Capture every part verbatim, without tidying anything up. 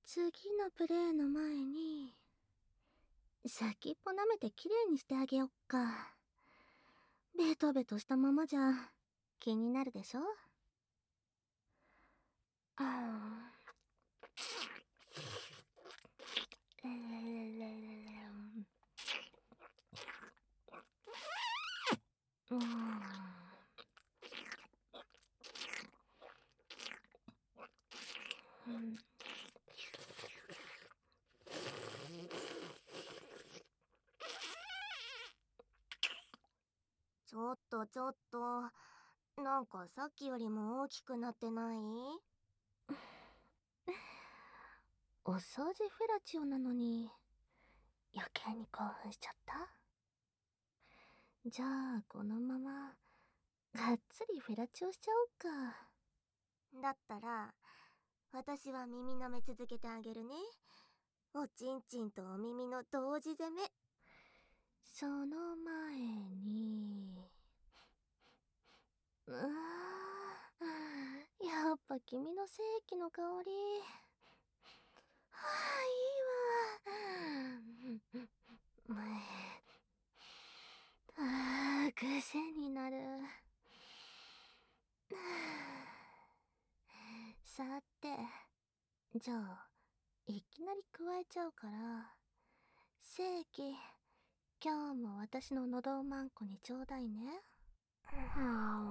次のプレイの前に先っぽ舐めてきれいにしてあげよっか。ベトベトしたままじゃ気になるでしょ。ああ、えー、うんうん、ちょっとちょっと、なんかさっきよりも大きくなってない？お掃除フェラチオなのに余計に興奮しちゃった。じゃあこのままがっつりフェラチオしちゃおうか。だったら私は耳舐め続けてあげるね。おちんちんとお耳の同時攻め。その前に、うわー、やっぱ君の精液の香り。はあ、いいわ。あー、癖になる。さて、じゃあいきなり加えちゃうから、精液今日も私の喉まんこにちょうだいね。は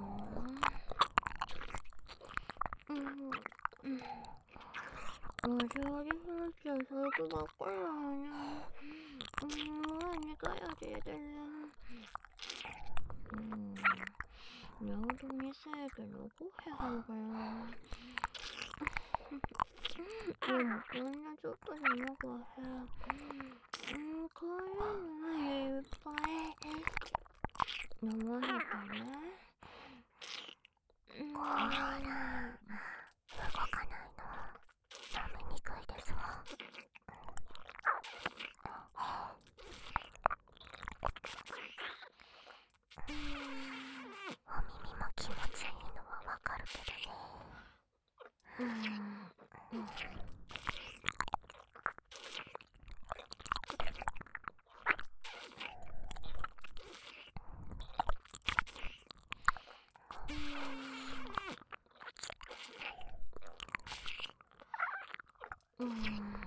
ーん、うん、うん、お料理風景最悪ばっかりだよね。うん、にかい味入れてね。うん、両手にせえけどごへんはんかな。でもこんなちょっとじゃなくて、うん、こういうのいっぱい飲まなきゃね。うん、動かないの飲みにくいですわ。うん、お耳も気持ちいいのはわかるけどね。うん、うん、うん、うん、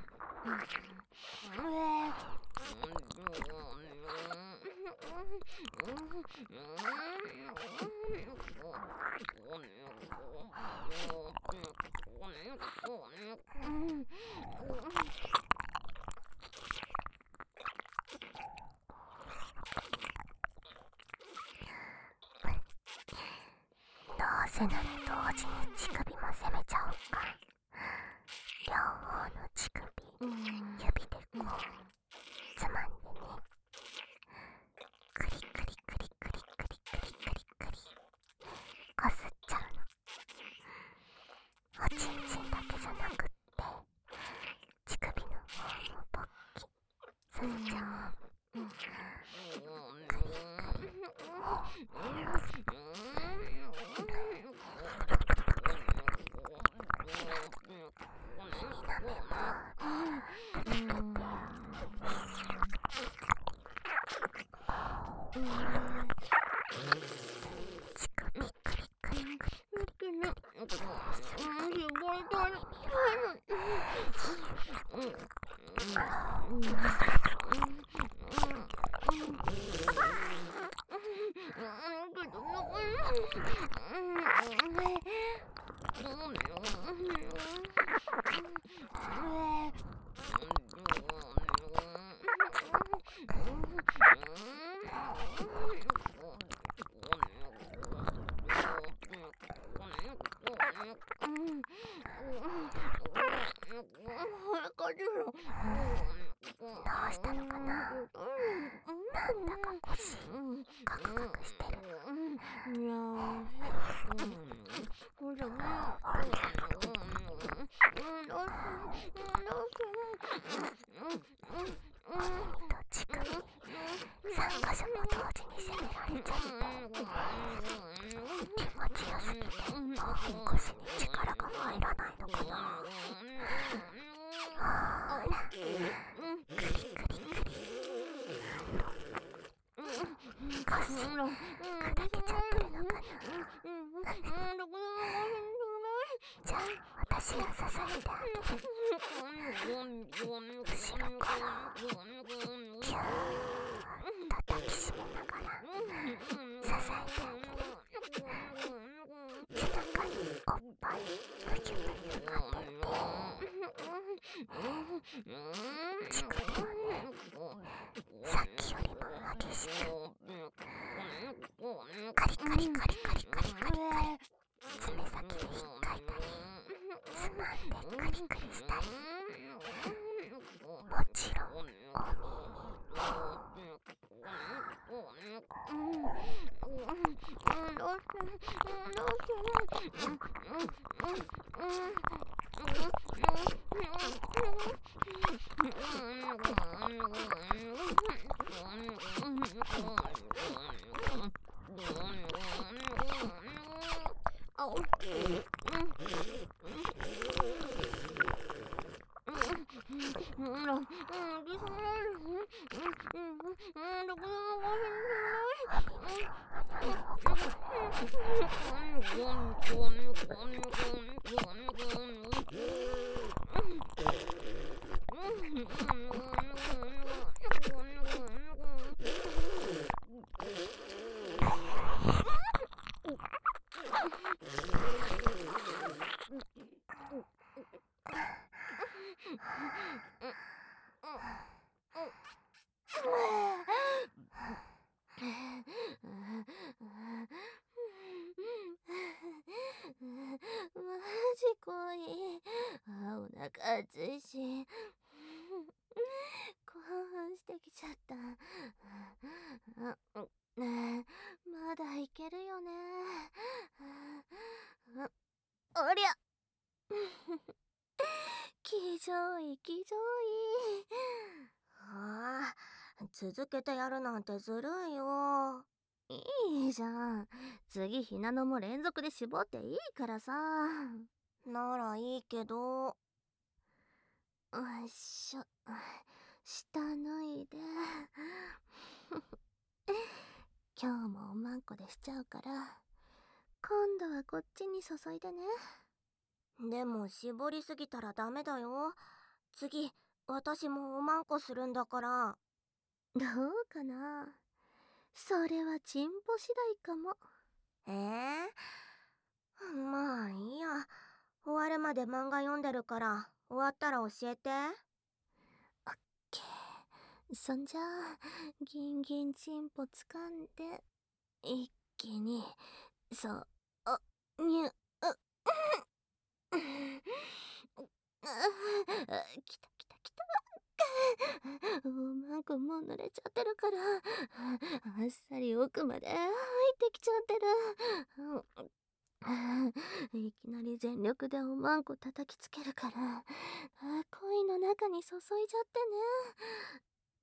どうせなら同時に乳首も攻めちゃおうか。両方の乳首、指でこうつまんでね。クリクリクリクリクリクリクリクリこすっちゃうの。おちんちんだけじゃなくって乳首の方もポッキさせちゃおう。クリクリ耳なめもクリクリ乳首クリクリクリクリどうしたのかな。なんだか腰カクカクしてる。お耳と乳首さんかしょも同時に攻められちゃって気持ちよすぎて腰に力が入らないのかな。あじゃあ私が支えてあげる。後ろからギューッと抱きしめながら支えてあげる。背中におっぱいむきゅむきゅ当てて、乳首をね、さっきよりも激しくカリカリカリカリカリカリカリカリ爪先で引っかいたりつまんでカリカリしたり、もちろんお耳マジ怖い。あ、お腹熱いし興奮してきちゃった。ねえ、まだいけるよね。おりゃ気丈い気丈い。ああ、続けてやるなんてずるいよ。いいじゃん。次ひなのも連続で絞っていいからさ。ならいいけど。よいしょ。下脱いで。今日もおまんこでしちゃうから、今度はこっちに注いでね。でも絞りすぎたらダメだよ。次、私もおまんこするんだから。どうかな。それはチンポ次第かも。えー、まあいいや。終わるまで漫画読んでるから、終わったら教えて。オッケー。そんじゃあ、ギンギンチンポ掴んで、一気に、そう、あ、にゅ、う、きたきたきた。おまんこもう濡れちゃってるから、あっさり奥まで入ってきちゃってる。いきなり全力でおまんこ叩きつけるから、恋の中に注いじゃってね。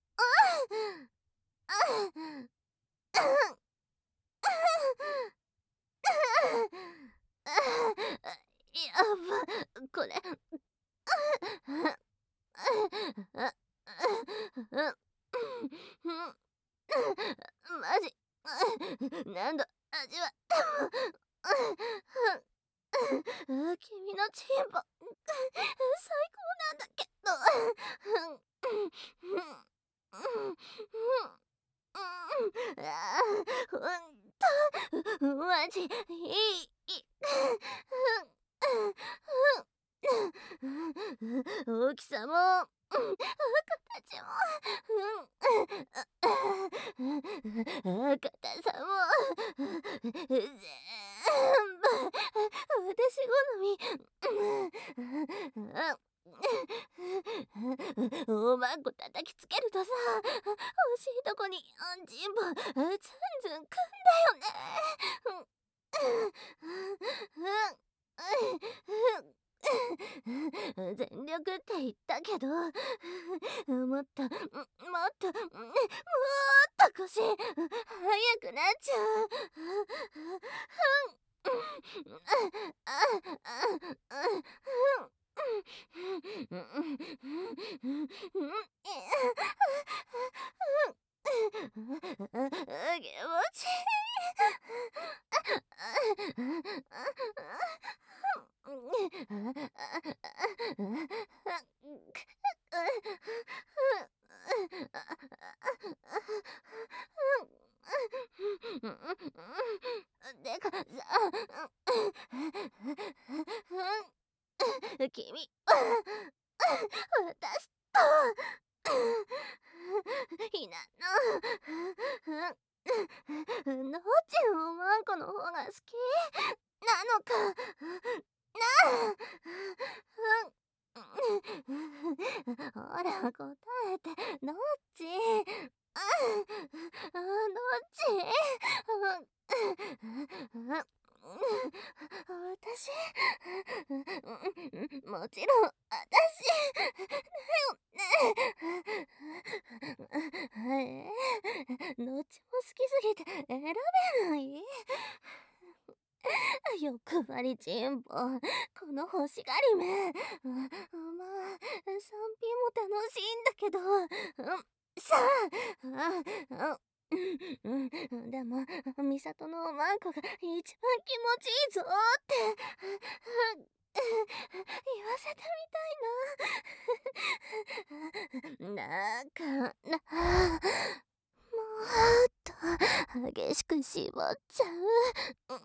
やば、これ。マジ何度味わっても君のチンポ最高なんだけど。ほんとマジいい。大きさも形も硬さも全部私好み。おまんこ叩きつけるとさ、欲しいとこにチンポツンツンくんだよね。全力って言ったけど、もっともっともっと腰速くなっちゃう。気持ちいい。 でかさ、君、私と、ひなの、のちんワンコの方が好きなのかな。ほら答えて、どっち？あ、どっち？私、もちろん私だよね。えー、どっちも好きすぎて選べない？欲張りチンポ、この欲しがりめ。うん、まあ、賛否も楽しいんだけど、うん、さあ、あ、うん、うん、でも、美里のマンコが一番気持ちいいぞって、言わせてみたいな。だから、もっと激しく絞っちゃう。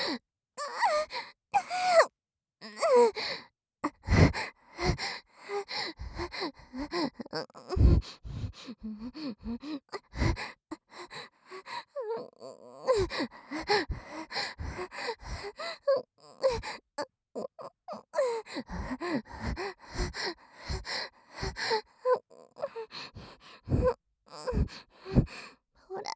ほら、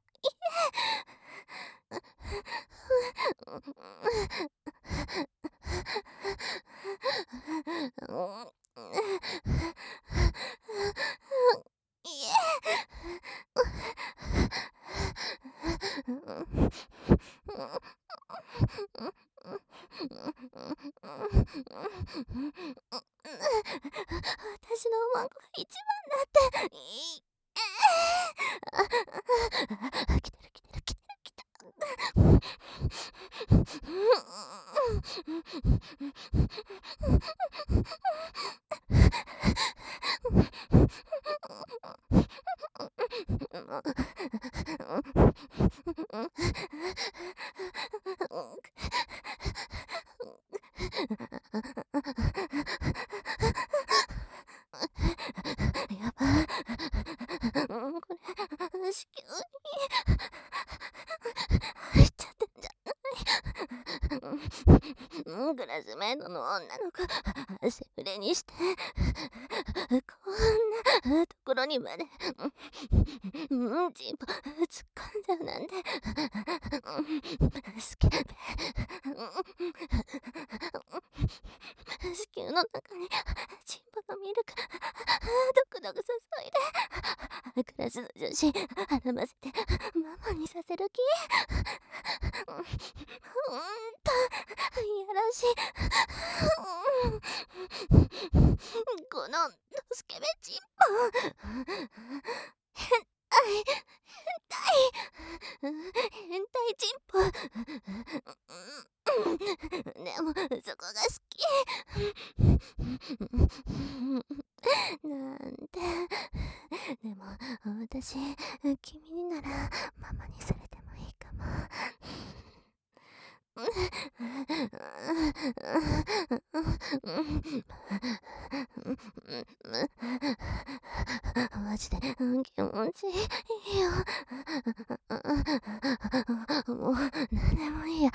私のマンコが一番だって。い来てる来てる来てる来た。やばい、これ子宮に入っちゃってんじゃない。クラスメイトの女の子セフレにしてこんなところにまでうんちんぽ突っ込んじゃうなんてスケベ。子宮の中にチンポのミルクドクドク注いでクラスの女子絡ませてママにさせる気。ほんといやらしい。このスケベチンポ変態変態変態チンポ。でもそこが好きなんて。でも私、君にならママにされてもいいかも。マジで気持ちいいよ。もう何でもいいや。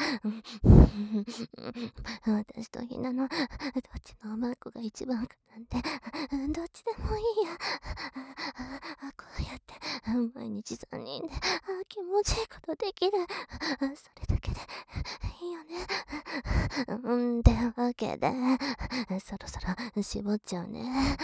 私とひなのどっちのおまんこが一番かなんてどっちでもいいや。こうやって毎日さんにんで気持ちいいことできる。それだけでいいよね。うんってわけでそろそろ絞っちゃうね。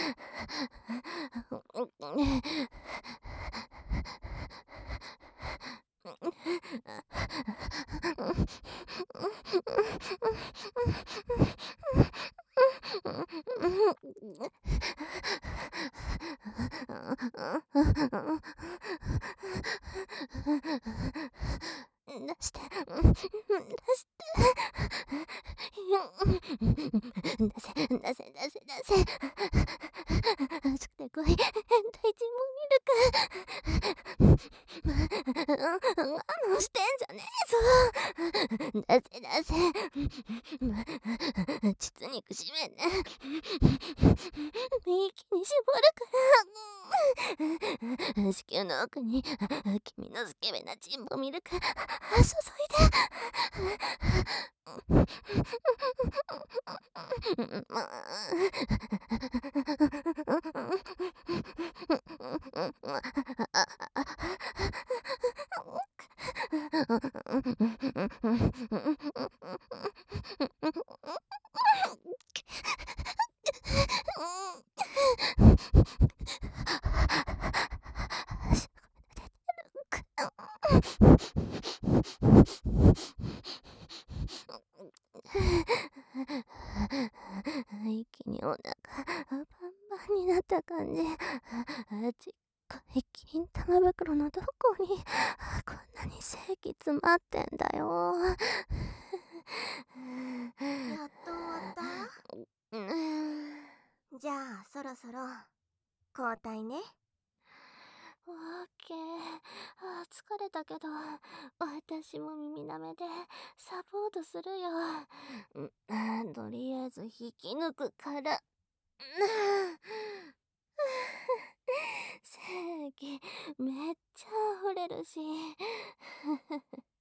出して出して出せ、出せ、出せ、出せ。熱くて濃い、変態人もミルク。我慢してんじゃねえぞ。出せ、出せ。膣肉締めね。一気に絞るから。子宮の奥に君のスケベなチンポミルク注いで一気にお腹パンパンになった感じ。ちっこい金玉袋のどこにこんなに精液詰まってんだよ。やっと終わった？じゃあそろそろ交代ね。オッケー。あー疲れたけど私も耳舐めでサポートするよ。うん、とりあえず引き抜くから。正義めっちゃ溢れるし